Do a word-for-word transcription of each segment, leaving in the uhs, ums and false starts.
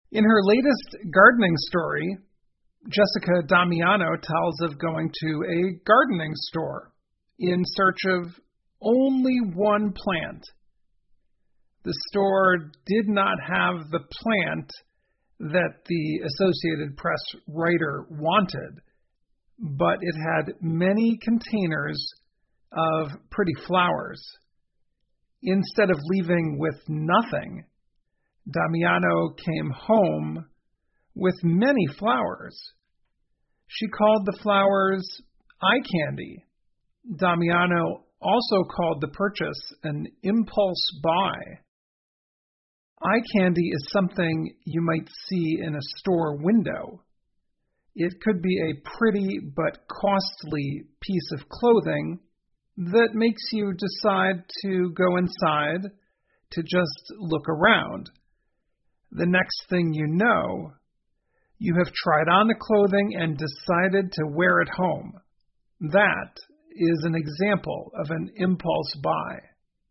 In her latest gardening story, Jessica Damiano tells of going to a gardening store in search of only one plant. The store did not have the plant that the Associated Press writer wanted, but it had many containers of pretty flowers. Instead of leaving with nothing, Damiano came home with many flowers. She called the flowers eye candy. Damiano also called the purchase an impulse buy. Eye candy is something you might see in a store window. It could be a pretty but costly piece of clothing that makes you decide to go inside to just look around. The next thing you know, you have tried on the clothing and decided to wear it home. That is an example of an impulse buy.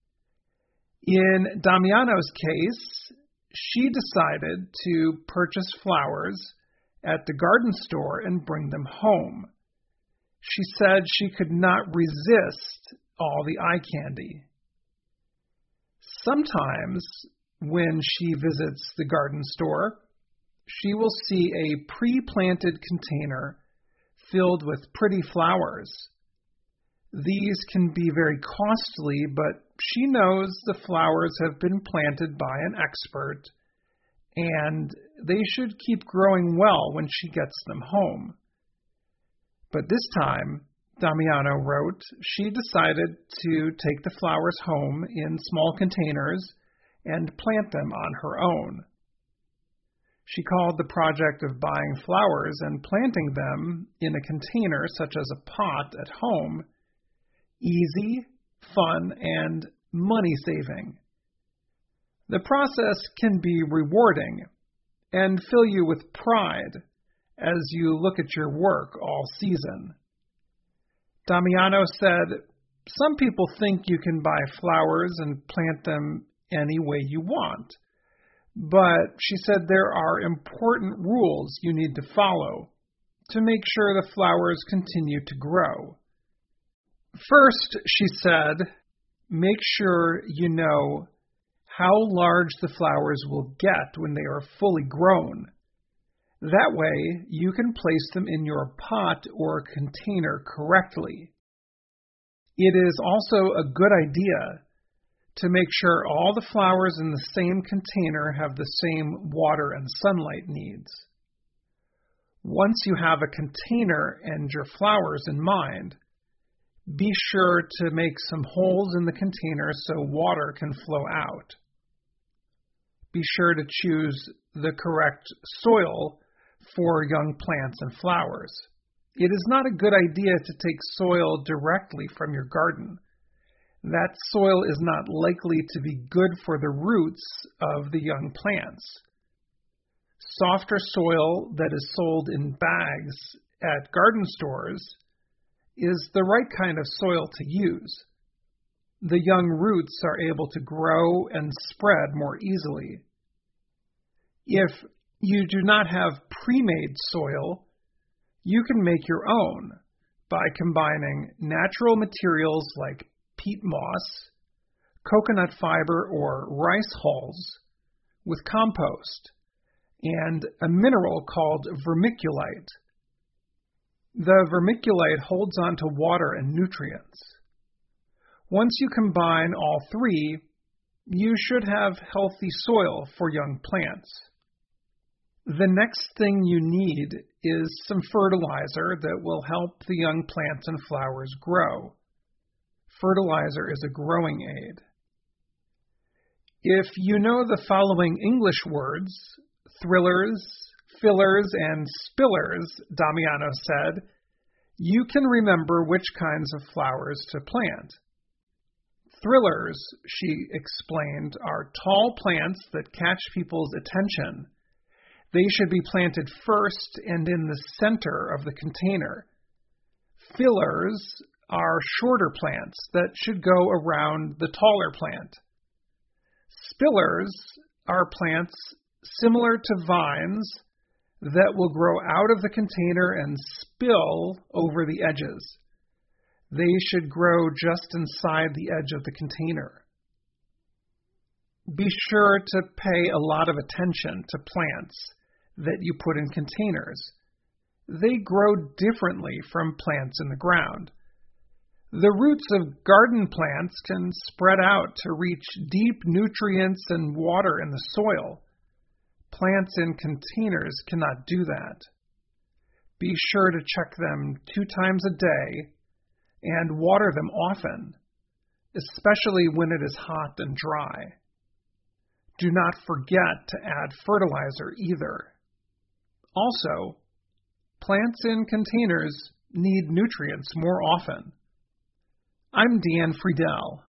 In Damiano's case, she decided to purchase flowers at the garden store and bring them home. She said she could not resist all the eye candy. Sometimes, when she visits the garden store, she will see a pre-planted container filled with pretty flowers. These can be very costly, but she knows the flowers have been planted by an expert, and they should keep growing well when she gets them home. But this time, Damiano wrote, she decided to take the flowers home in small containers and plant them on her own. She called the project of buying flowers and planting them in a container such as a pot at home easy, fun, and money-saving. The process can be rewarding and fill you with pride as you look at your work all season. Damiano said, some people think you can buy flowers and plant them any way you want, but she said there are important rules you need to follow to make sure the flowers continue to grow. First, she said, make sure you know how large the flowers will get when they are fully grown. That way, you can place them in your pot or container correctly. It is also a good idea to make sure all the flowers in the same container have the same water and sunlight needs. Once you have a container and your flowers in mind, be sure to make some holes in the container so water can flow out. Be sure to choose the correct soil for young plants and flowers. It is not a good idea to take soil directly from your garden. That soil is not likely to be good for the roots of the young plants. Softer soil that is sold in bags at garden stores is the right kind of soil to use. The young roots are able to grow and spread more easily. If you do not have pre-made soil, you can make your own by combining natural materials like peat moss, coconut fiber or rice hulls with compost and a mineral called vermiculite. The vermiculite holds onto water and nutrients. Once you combine all three, you should have healthy soil for young plants. The next thing you need is some fertilizer that will help the young plants and flowers grow. Fertilizer is a growing aid. If you know the following English words, thrillers, fillers, and spillers, Damiano said, you can remember which kinds of flowers to plant. Thrillers, she explained, are tall plants that catch people's attention. They should be planted first and in the center of the container. Fillers are shorter plants that should go around the taller plant. Spillers are plants similar to vines that will grow out of the container and spill over the edges. They should grow just inside the edge of the container. Be sure to pay a lot of attention to plants that you put in containers. They grow differently from plants in the ground. The roots of garden plants can spread out to reach deep nutrients and water in the soil. Plants in containers cannot do that. Be sure to check them two times a day and water them often, especially when it is hot and dry. Do not forget to add fertilizer either. Also, plants in containers need nutrients more often. I'm Dan Friedel.